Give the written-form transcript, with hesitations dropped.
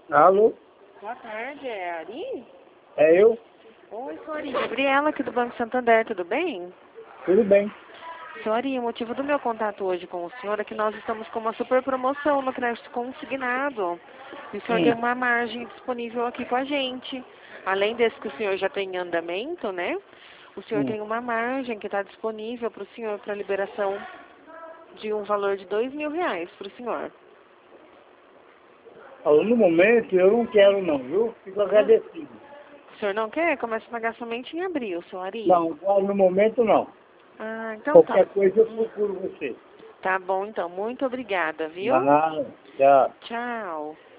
Alô? Boa tarde, é a Ari? É eu? Oi, sou Ari. Gabriela aqui do Banco Santander, tudo bem? Tudo bem. Sou Ari, o motivo do meu contato hoje com o senhor é que nós estamos com uma super promoção no crédito consignado. E o senhor tem uma margem disponível aqui com a gente. Além desse que o senhor já tem em andamento, né? O senhor tem uma margem que está disponível para o senhor para liberação de um valor de R$ 2.000 para o senhor. Alô, no momento eu não quero não, viu? Fico agradecido. O senhor não quer? Começa a pagar somente em abril, seu Ari. Não, no momento não. Ah, então tá. Qualquer coisa eu procuro você. Tá bom, então. Muito obrigada, viu? Ah, tchau. Tchau.